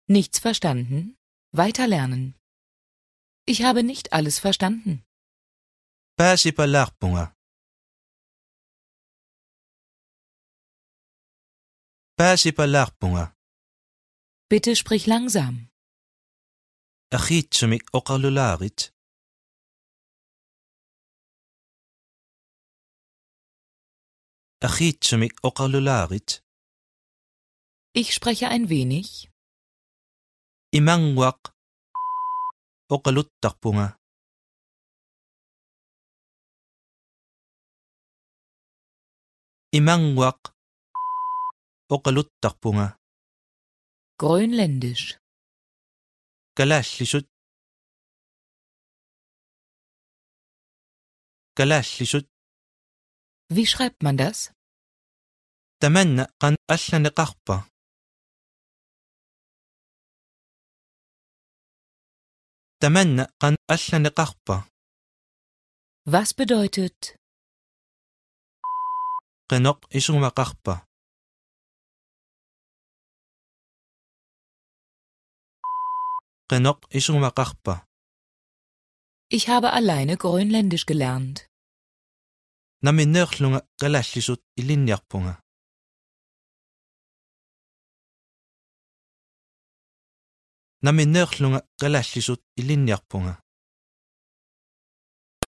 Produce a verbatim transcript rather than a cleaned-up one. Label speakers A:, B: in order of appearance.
A: Nichts verstanden? Weiterlernen. Ich habe nicht alles verstanden.
B: Pääsipä lähpunga. Pääsipä lähpunga.
A: Bitte sprich langsam.
B: Akhitsumik oqalulaarit. Akhitsumik oqalulaarit.
A: Ich spreche ein wenig.
B: Imanguaq oqaluttarpunga. Imanguaq oqaluttarpunga.
A: Grönländisch.
B: Kalaallisut. Kalaallisut.
A: Wie schreibt man das?
B: Tamanna qan allaniqarpa. Tamanna qan allaniqarpa.
A: Was bedeutet
B: Qinoq isumaqarpa. Qinoq isumaqarpa.
A: Ich habe alleine Grönländisch gelernt.
B: Naminneerlunga kalaallisut ilinniarpunga. Naminneerlunga kalaallisut ilinniarpunga.